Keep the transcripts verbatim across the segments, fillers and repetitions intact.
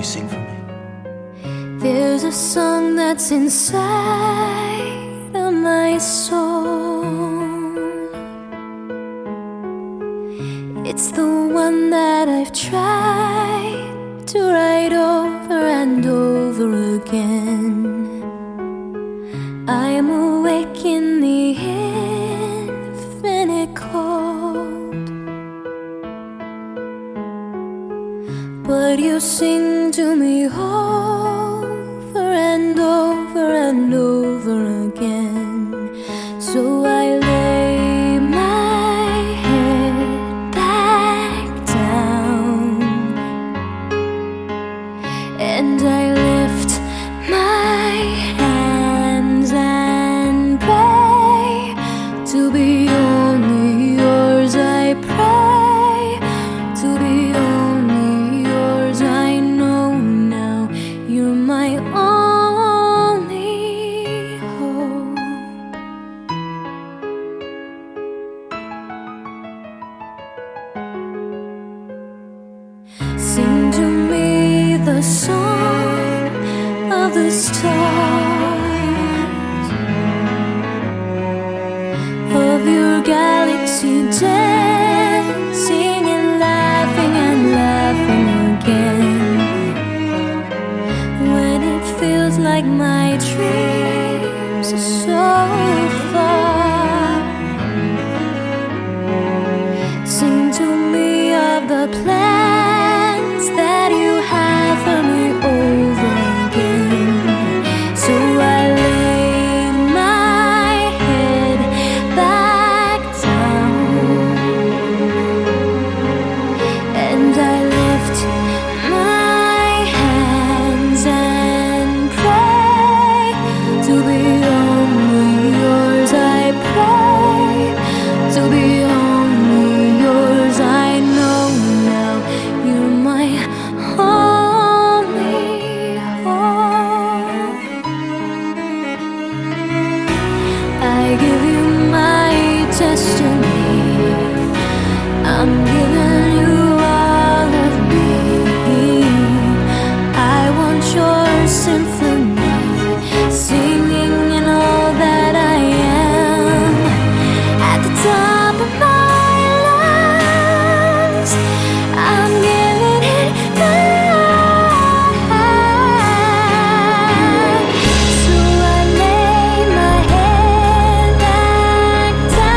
you sing for me? There's a song that's inside of my soul. It's the one that I've tried to write over and over again. I'm awake in the infinite cold, but you sing to me over and over and over again. So I lay my head back down and I lift my hands and pray to be only yours. I pray to be only yours. I know now you're my only hope. Sing to me the song of the stars, of your galaxy dancing and laughing and laughing again. When it feels like my dreams are so far, sing to me of the plans that you have for me over again. So I lay my head back down and I lift my hands and pray to be only yours. I pray to be only yours. I know now you're my only hope. I give you my destiny. I'm giving you all of me. I want your symphony, singing in all that I am. At the top of my lungs, I'm giving it back. So I lay my head back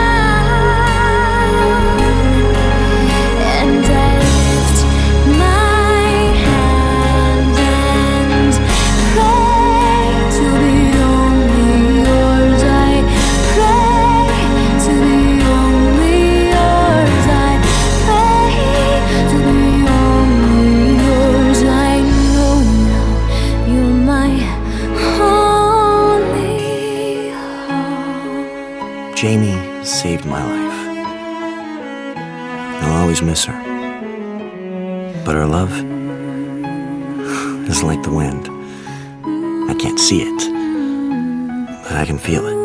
down and I lift my hands and pray to be only yours. I pray to be only yours. I pray to be only yours. I know now you're my only hope. Jamie saved my life. I'll always miss her. But her love is like the wind. I can't see it, but I can feel it.